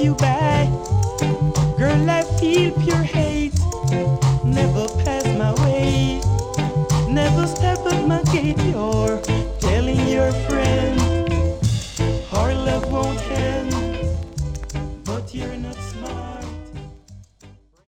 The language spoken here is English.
you by. Girl, I feel pure hate. Never pass my way. Never step at my gate door.